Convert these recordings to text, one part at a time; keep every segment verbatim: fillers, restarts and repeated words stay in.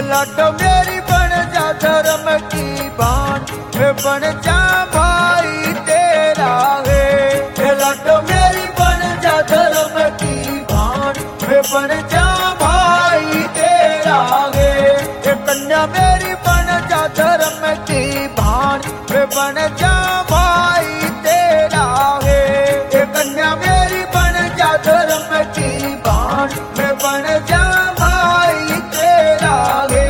लाडो मेरी बन जा धर्म की बान, मैं बन जा भाई तेरा है। हे लाडो मेरी बन जा धर्म की बान, मैं बन जा भाई तेरा है। हे कन्या मेरी बन जा धर्म की बान, मैं बन जा भाई तेरा है। हे कन्या मेरी बन जा धर्म की बान, मैं बन जा भाई तेरा है।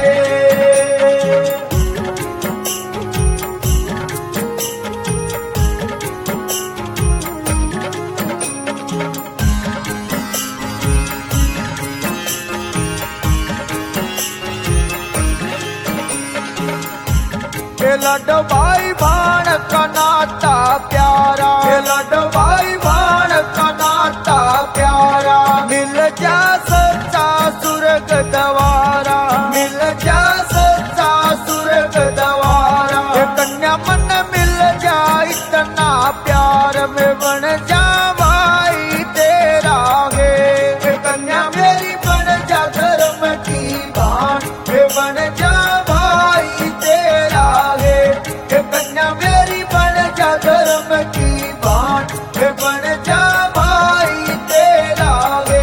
लाडो भाई भाण का नाता प्यारा, लाडो भाई भाण का नाता प्यारा। मिल जा सच्चा सुर्ग दवारा, मिल जा सच्चा सुर्ग दवारा। कन्या मन मिल जा इतना प्यार, में बन जा भाई तेरा है। कन्या मेरी बन जा धर्म की बान, में बन जा भाई तेरा है। कन्या मेरी बन जा धर्म की बान, में बन जा भाई तेरा है।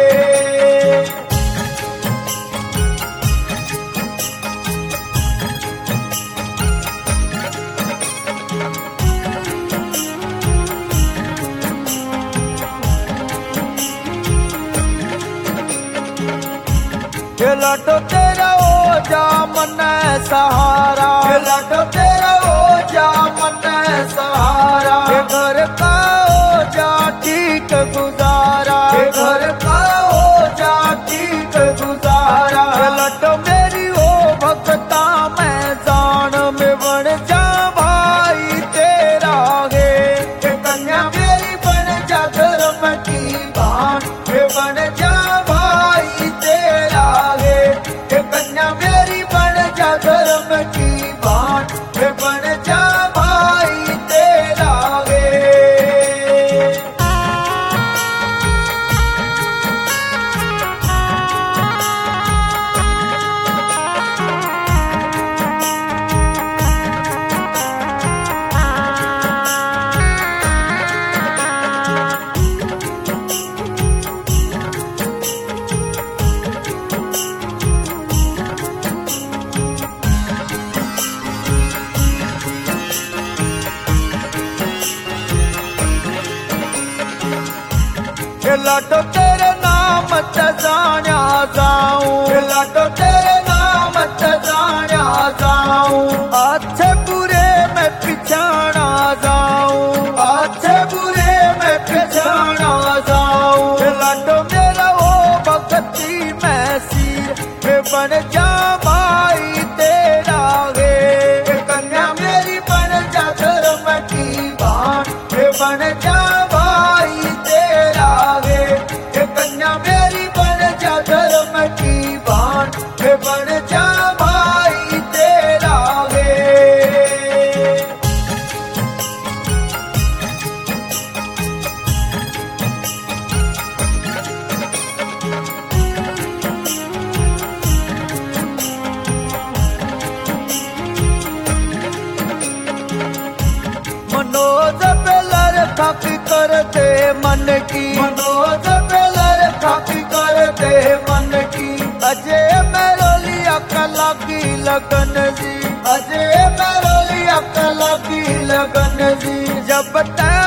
लाडो तेरा ओ जा मन सहारा, लाडो तेरा ओ जा मन सहारा। घर का ओ जा ठीक गुजारा, घर का ओ जा ठीक गुजारा। लाडो मेरी ओ भक्ता मैं जान, में बन जा भाई तेरा है। कन्या मेरी बन जा धर्म की बान, में बन जा भाई तेरा है। कन्या मेरी बन जा धर्म की बान, में बन जा भाई तेरा है। लाडो तेरे नाम ते जान्या जाऊं, लाडो तेरे नाम ते जान्या जाऊं। अच्छे बुरे में पिछाना जाऊं, अच्छे बुरे में पिछाना जाऊं। लाडो मेरा ओ भक्ति में सिर, में बन जा भाई तेरा है। कन्या मेरी बन जा धर्म की बान, में बन जा भाई तेरा है। कन्या मेरी बन जा धर्म की बान, में बन जा भाई तेरा है। मनोज बेलर खाकी करते मन की, मनोज बेलर खाकी करते मन की। अजय मेरो लिया कला की लगन जी, अजय मेरो लिया कला की लगन जी। जब तक